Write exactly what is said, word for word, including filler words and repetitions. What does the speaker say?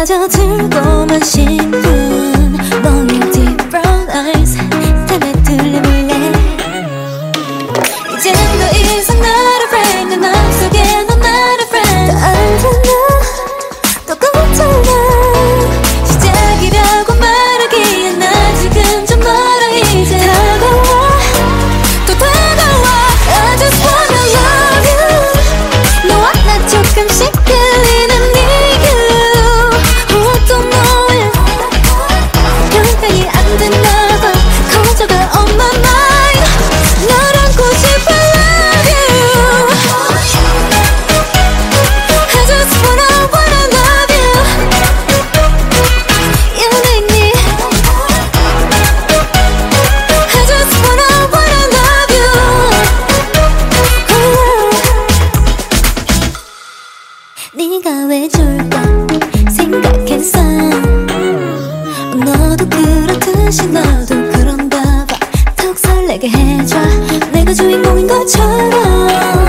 빠져들고만 싶은 너의 deep brown eyes 다 내뚫려볼래. 이젠 더 이상 not a friend 내 맘속에 넌 not a friend 다 알잖아 똑같잖아 시작이라고 말하기엔 아직은 좀 멀어 이제 다가와 또 다가와 I just wanna love you 너와 나 조금씩 끌리는 이유 어떤 너의 변명이 안 됐나봐 거저가 on my mind 널 안고 싶어 love you I just wanna wanna love you You make me I just wanna wanna love you 네가 왜 좋을까 생각했어 너도 그렇듯이 너도 그런가 봐 턱 설레게 해줘 내가 주인공인 것처럼